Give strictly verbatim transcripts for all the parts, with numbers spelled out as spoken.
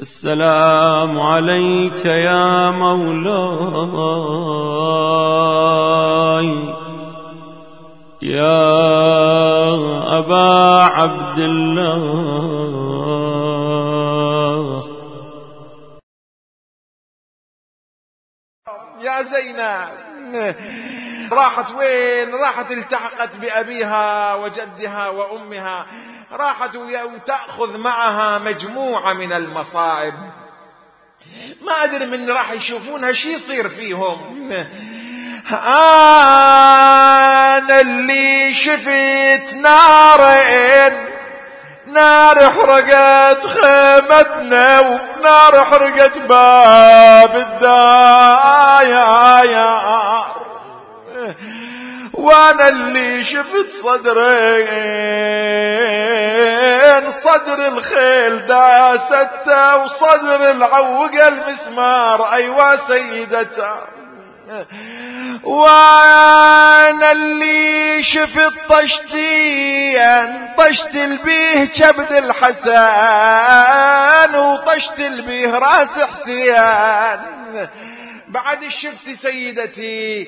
السلام عليك يا مولاي يا أبا عبد الله. يا زينب راحت وين؟ راحت التحقت بأبيها وجدها وأمها، راحت وتأخذ معها مجموعة من المصائب. ما أدري من راح يشوفونها شي يصير فيهم. أنا اللي شفت نارين، نار حرقت خيمتنا ونار حرقت باب الداير، وانا اللي شفت صدرين، صدر الخيل داسته وصدر العوق المسمار. ايوا سيدته، وانا اللي شفت طشتين، طشت البيه كبد الحسن وطشت البيه راس حسين. بعد شفت سيدتي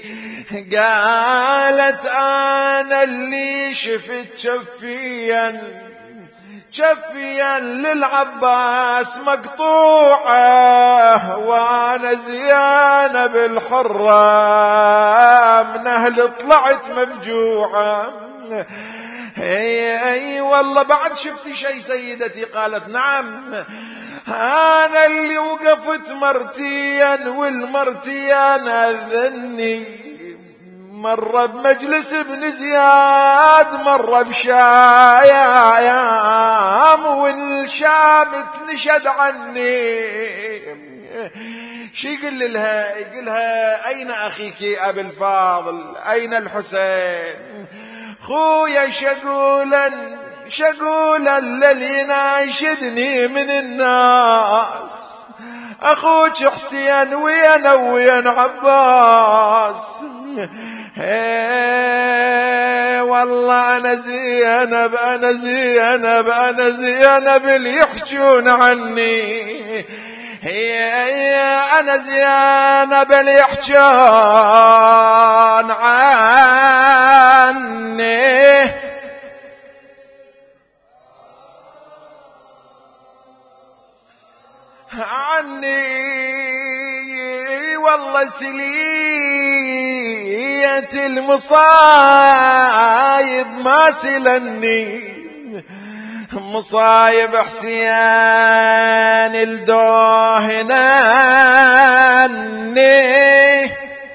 قالت انا اللي شفت شفيا، شفيا للعباس مقطوعه، وانا زينب الحرة من اهل طلعت مفجوعة. اي اي والله بعد شفت شيء سيدتي؟ قالت نعم، انا اللي وقفت مرتين والمرتين اذني، مرة بمجلس ابن زياد، مرة بشايام والشام تنشد عني. شي يقول لها؟ يقولها اين اخيك ابي الفاضل؟ اين الحسين؟ خويا شقولا شقولا الذي ناشدني من الناس، اخوك حسين وين وين عباس؟ هي والله انا زينب انا زينب انا زينب اللي يحجون عني، هي انا زينب اللي يحجون عني. عني والله سلية المصايب ما سلني، مصايب حسين الدوهناني.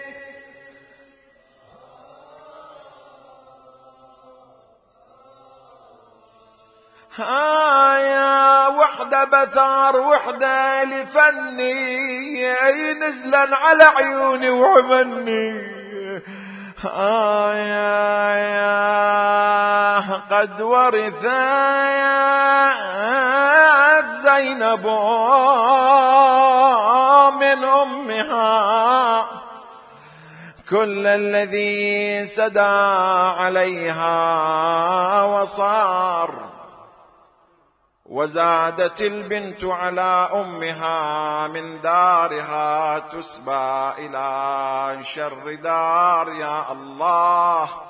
هايا وحدة بثار وحدة لفني، نزلا على عيوني وعمني. هايا يا قد ورثت زينب من أمها كل الذي سدى عليها وصار، وزادت البنت على أمها من دارها تسبى إلى شر دار. يا الله